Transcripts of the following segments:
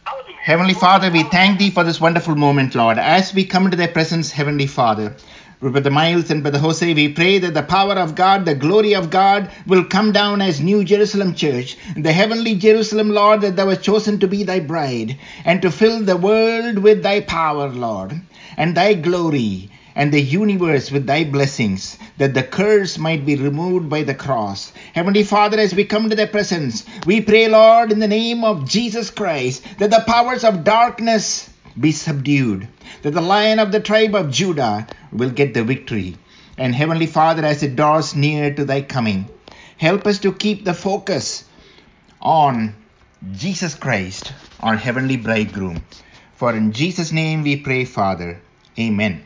Heavenly Father, we thank Thee for this wonderful moment, Lord. As we come into Thy presence, Heavenly Father, Brother Miles and Brother Jose, we pray that the power of God, the glory of God will come down as New Jerusalem Church, the heavenly Jerusalem, Lord, that Thou hast chosen to be Thy bride and to fill the world with Thy power, Lord, and Thy glory, and the universe with Thy blessings, that the curse might be removed by the cross. Heavenly Father, as we come to Thy presence, we pray, Lord, in the name of Jesus Christ, that the powers of darkness be subdued, that the Lion of the tribe of Judah will get the victory. And Heavenly Father, as it draws near to Thy coming, help us to keep the focus on Jesus Christ, our heavenly bridegroom. For in Jesus' name we pray, Father. Amen.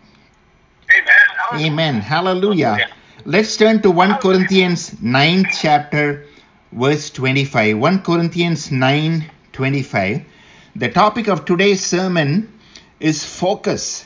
Amen. Hallelujah. Let's turn to 1 Corinthians 9th chapter, verse 25. 1 Corinthians 9:25. The topic of today's sermon is focus.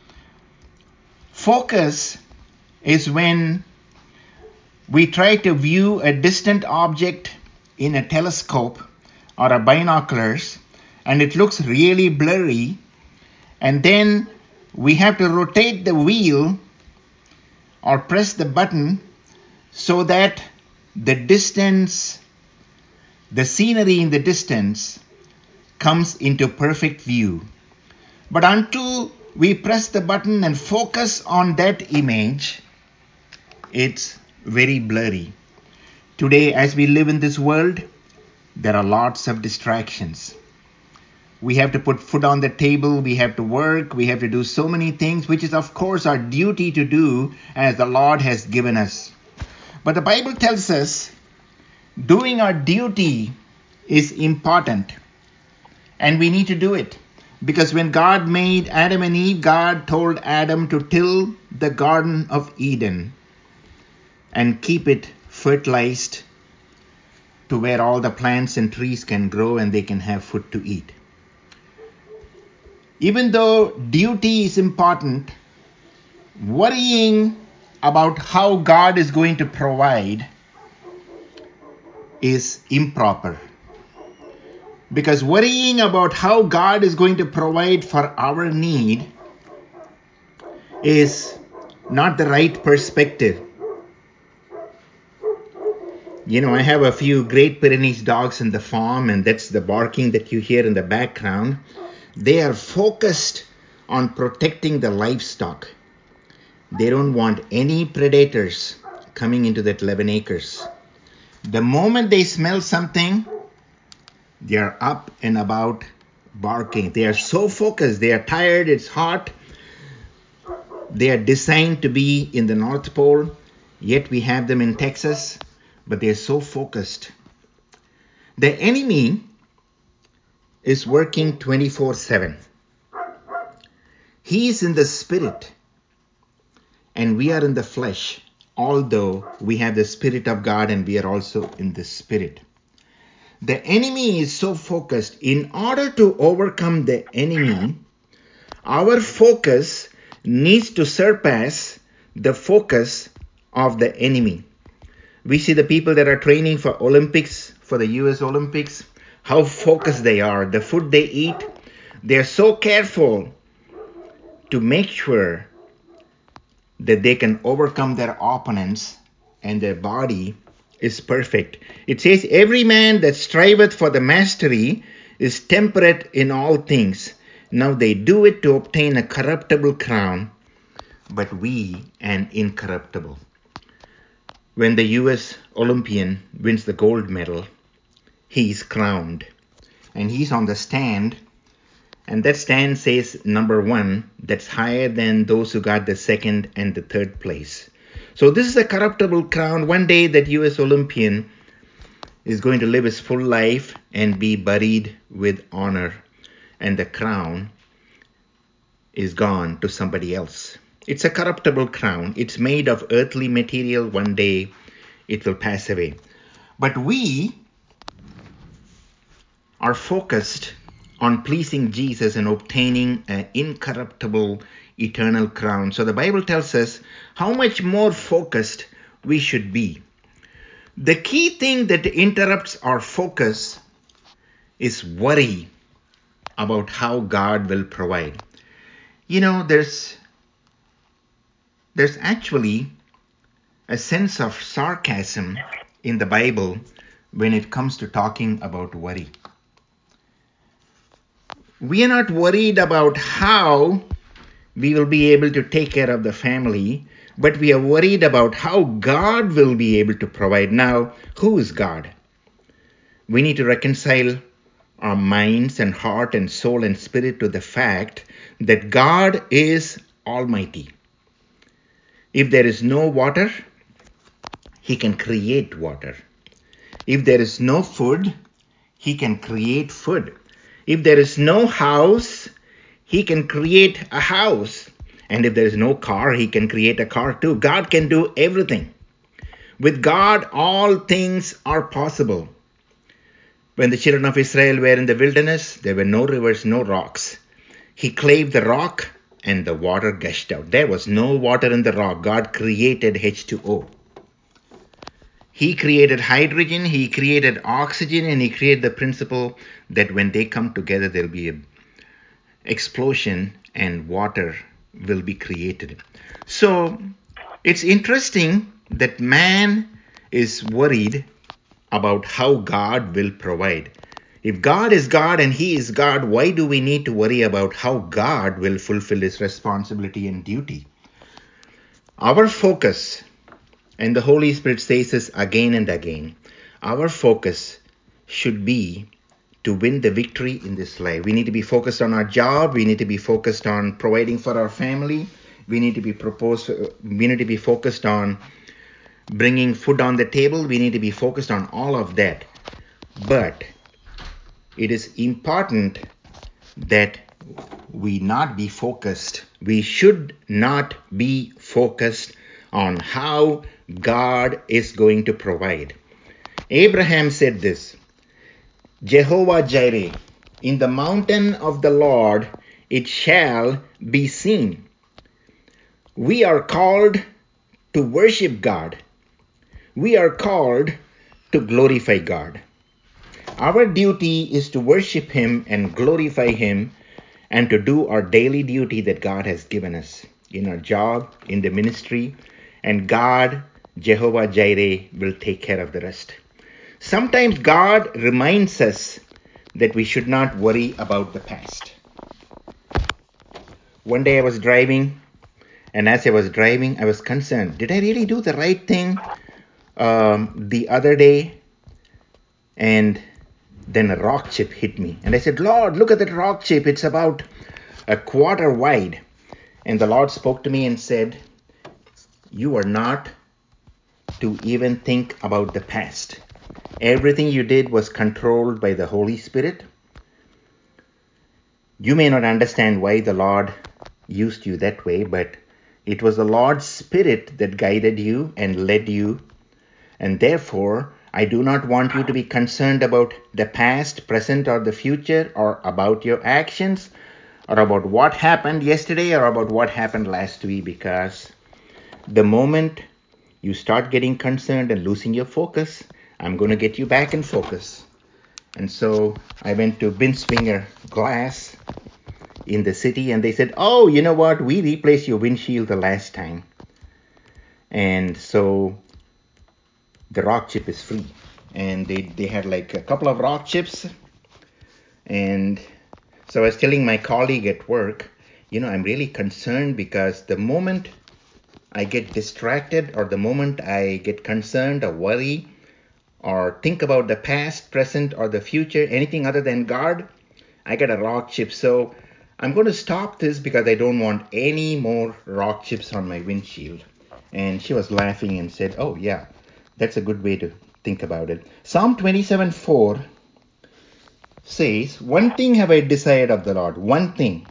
Focus is when we try to view a distant object in a telescope or a binoculars and it looks really blurry, and then we have to rotate the wheel or press the button so that the distance, the scenery in the distance comes into perfect view. But until we press the button and focus on that image, it's very blurry. Today, as we live in this world, there are lots of distractions. We have to put food on the table, we have to work, we have to do so many things, which is of course our duty to do as the Lord has given us. But the Bible tells us doing our duty is important, and we need to do it. Because when God made Adam and Eve, God told Adam to till the Garden of Eden and keep it fertilized to where all the plants and trees can grow and they can have food to eat. Even though duty is important, worrying about how God is going to provide is improper. Because worrying about how God is going to provide for our need is not the right perspective. You know, I have a few Great Pyrenees dogs in the farm, and that's the barking that you hear in the background. They are focused on protecting the livestock. They don't want any predators coming into that 11 acres. The moment they smell something, they are up and about barking. They are so focused. They are tired. It's hot. They are designed to be in the North Pole, yet we have them in Texas, but they are so focused. The enemy is working 24/7. He is in the spirit, and we are in the flesh, although we have the Spirit of God and we are also in the spirit. The enemy is so focused. In order to overcome the enemy, our focus needs to surpass the focus of the enemy. We see the people that are training for Olympics, for the US Olympics, how focused they are, the food they eat. They're so careful to make sure that they can overcome their opponents and their body is perfect. It says, every man that striveth for the mastery is temperate in all things. Now they do it to obtain a corruptible crown, but we an incorruptible. When the US Olympian wins the gold medal, he's crowned. And he's on the stand, and that stand says number 1, that's higher than those who got the second and the third place. So this is a corruptible crown. One day that US Olympian is going to live his full life and be buried with honor, and the crown is gone to somebody else. It's a corruptible crown. It's made of earthly material. One day it will pass away. But we are focused on pleasing Jesus and obtaining an incorruptible eternal crown. So the Bible tells us how much more focused we should be. The key thing that interrupts our focus is worry about how God will provide. You know, there's actually a sense of sarcasm in the Bible when it comes to talking about worry. We are not worried about how we will be able to take care of the family, but we are worried about how God will be able to provide. Now, who is God? We need to reconcile our minds and heart and soul and spirit to the fact that God is Almighty. If there is no water, He can create water. If there is no food, He can create food. If there is no house, He can create a house. And if there is no car, He can create a car too. God can do everything. With God, all things are possible. When the children of Israel were in the wilderness, there were no rivers, no rocks. He clave the rock and the water gushed out. There was no water in the rock. God created H2O. He created hydrogen, He created oxygen, and He created the principle that when they come together, there'll be an explosion and water will be created. So it's interesting that man is worried about how God will provide. If God is God and He is God, why do we need to worry about how God will fulfill His responsibility and duty? Our focus, and the Holy Spirit says this again and again, our focus should be to win the victory in this life. We need to be focused on our job. We need to be focused on providing for our family. We need to be focused on bringing food on the table. We need to be focused on all of that. But it is important that we not be focused. We should not be focused on how God is going to provide. Abraham said this, Jehovah Jireh, in the mountain of the Lord it shall be seen. We are called to worship God. We are called to glorify God. Our duty is to worship Him and glorify Him and to do our daily duty that God has given us in our job, in the ministry, and God, Jehovah Jireh, will take care of the rest. Sometimes God reminds us that we should not worry about the past. One day I was driving, and as I was driving, I was concerned. Did I really do the right thing the other day? And then a rock chip hit me. And I said, Lord, look at that rock chip. It's about a quarter wide. And the Lord spoke to me and said, you are not to even think about the past. Everything you did was controlled by the Holy Spirit. You may not understand why the Lord used you that way, but it was the Lord's Spirit that guided you and led you. And therefore, I do not want you to be concerned about the past, present, or the future, or about your actions, or about what happened yesterday, or about what happened last week, because the moment you start getting concerned and losing your focus, I'm going to get you back in focus. And so I went to Binswanger Glass in the city, and they said, oh, you know what? We replaced your windshield the last time. And so the rock chip is free. And they had like a couple of rock chips. And so I was telling my colleague at work, I'm really concerned because the moment I get distracted or the moment I get concerned or worry or think about the past, present, or the future, anything other than God, I get a rock chip. So I'm going to stop this because I don't want any more rock chips on my windshield. And she was laughing and said, oh yeah, that's a good way to think about it. Psalm 27:4 says, one thing have I desired of the Lord, one thing.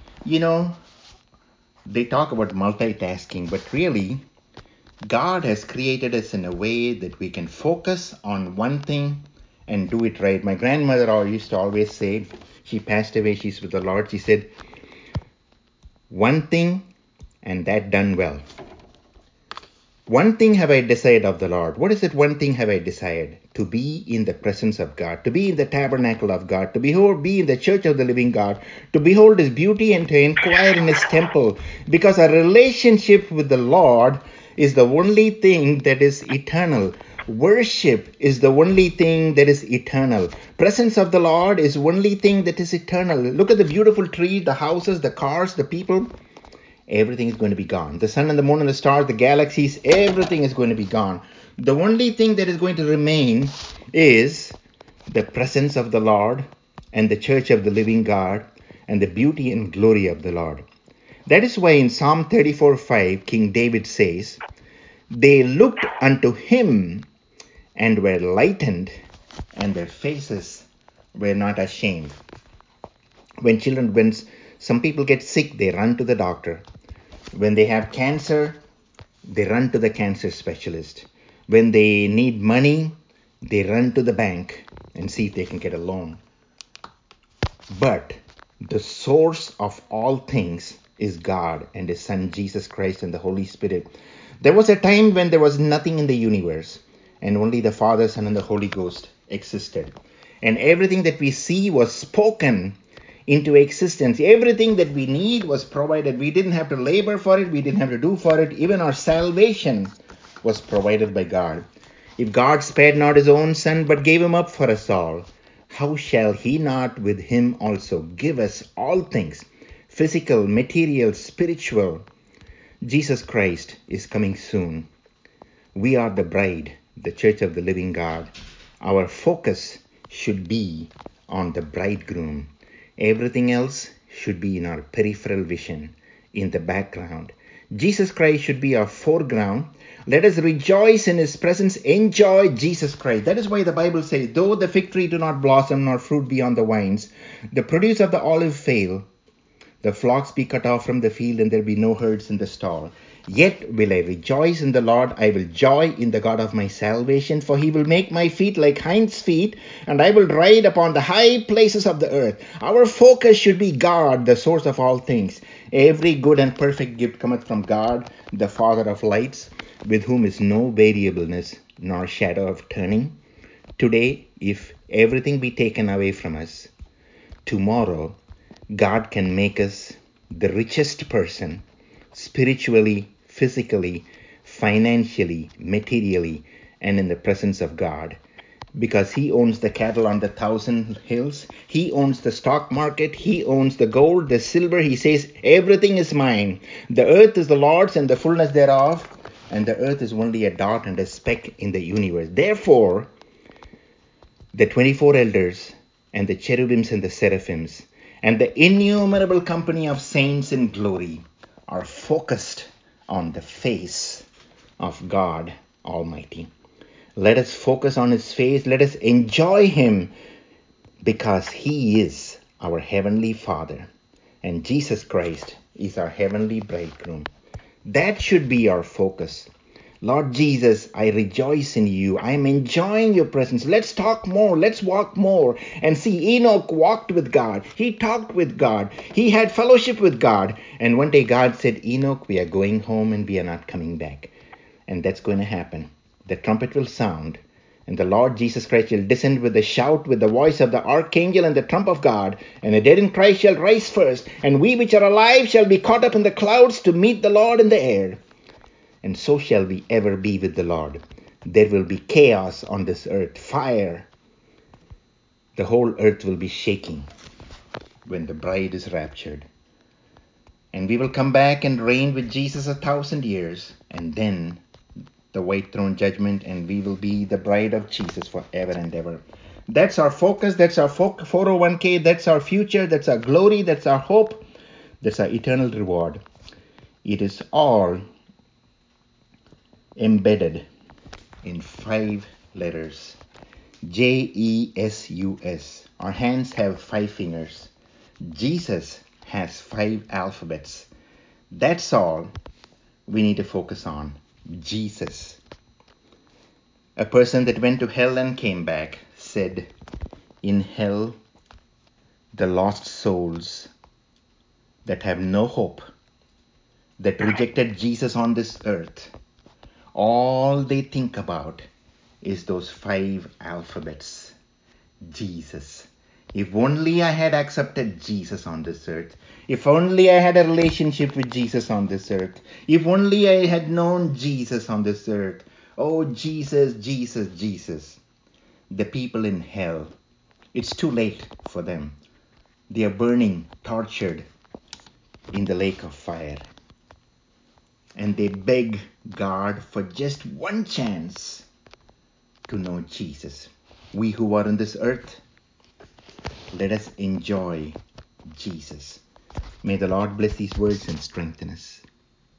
They talk about multitasking, but really, God has created us in a way that we can focus on one thing and do it right. My grandmother used to always say, she passed away, she's with the Lord, she said, one thing and that done well. One thing have I desired of the Lord. What is it? One thing have I desired? To be in the presence of God, to be in the tabernacle of God, to be in the church of the living God, to behold his beauty and to inquire in his temple. Because a relationship with the Lord is the only thing that is eternal. Worship is the only thing that is eternal. Presence of the Lord is the only thing that is eternal. Look at the beautiful tree, the houses, the cars, the people. Everything is going to be gone. The sun and the moon and the stars, the galaxies, everything is going to be gone. The only thing that is going to remain is the presence of the Lord and the church of the living God and the beauty and glory of the Lord. That is why in Psalm 34:5, King David says, "They looked unto him and were lightened, and their faces were not ashamed." When some people get sick, they run to the doctor. When they have cancer, they run to the cancer specialist. When they need money, they run to the bank and see if they can get a loan. But the source of all things is God and his Son Jesus Christ and the Holy Spirit. There was a time when there was nothing in the universe and only the Father, Son, and the Holy Ghost existed. And everything that we see was spoken into existence. Everything that we need was provided. We didn't have to labor for it. We didn't have to do for it. Even our salvation was provided by God. If God spared not his own Son, but gave him up for us all, how shall he not with him also give us all things? Physical, material, spiritual. Jesus Christ is coming soon. We are the bride, the church of the living God. Our focus should be on the bridegroom. Everything else should be in our peripheral vision, in the background. Jesus Christ should be our foreground. Let us rejoice in his presence. Enjoy Jesus Christ. That is why the Bible says, though the fig tree do not blossom, nor fruit be on the vines, the produce of the olive fail, the flocks be cut off from the field, and there be no herds in the stall. Yet will I rejoice in the Lord. I will joy in the God of my salvation, for he will make my feet like hinds' feet, and I will ride upon the high places of the earth. Our focus should be God, the source of all things. Every good and perfect gift cometh from God, the Father of lights, with whom is no variableness, nor shadow of turning. Today, if everything be taken away from us, tomorrow God can make us the richest person, spiritually, physically, financially, materially, and in the presence of God. Because he owns the cattle on the 1,000 hills. He owns the stock market. He owns the gold, the silver. He says, everything is mine. The earth is the Lord's and the fullness thereof. And the earth is only a dot and a speck in the universe. Therefore, the 24 elders and the cherubims and the seraphims and the innumerable company of saints in glory are focused on the face of God Almighty. Let us focus on his face. Let us enjoy him, because he is our heavenly Father and Jesus Christ is our heavenly bridegroom. That should be our focus. Lord Jesus, I rejoice in you. I am enjoying your presence. Let's talk more. Let's walk more. And see, Enoch walked with God. He talked with God. He had fellowship with God. And one day God said, Enoch, we are going home and we are not coming back. And that's going to happen. The trumpet will sound. And the Lord Jesus Christ shall descend with a shout, with the voice of the archangel and the trump of God. And the dead in Christ shall rise first. And we which are alive shall be caught up in the clouds to meet the Lord in the air. And so shall we ever be with the Lord. There will be chaos on this earth, fire. The whole earth will be shaking when the bride is raptured. And we will come back and reign with Jesus 1,000 years. And then the white throne judgment, and we will be the bride of Jesus forever and ever. That's our focus. That's our 401k. That's our future. That's our glory. That's our hope. That's our eternal reward. It is all embedded in 5 letters. Jesus. Our hands have 5 fingers. Jesus has 5 alphabets. That's all we need to focus on. Jesus. A person that went to hell and came back said, in hell, the lost souls that have no hope, that rejected Jesus on this earth, All they think about is those 5 alphabets. Jesus. If only I had accepted Jesus on this earth. If only I had a relationship with Jesus on this earth. If only I had known Jesus on this earth. Oh, Jesus, Jesus, Jesus. The people in hell, it's too late for them. They are burning, tortured in the lake of fire. And they beg God for just one chance to know Jesus. We who are on this earth, let us enjoy Jesus. May the Lord bless these words and strengthen us.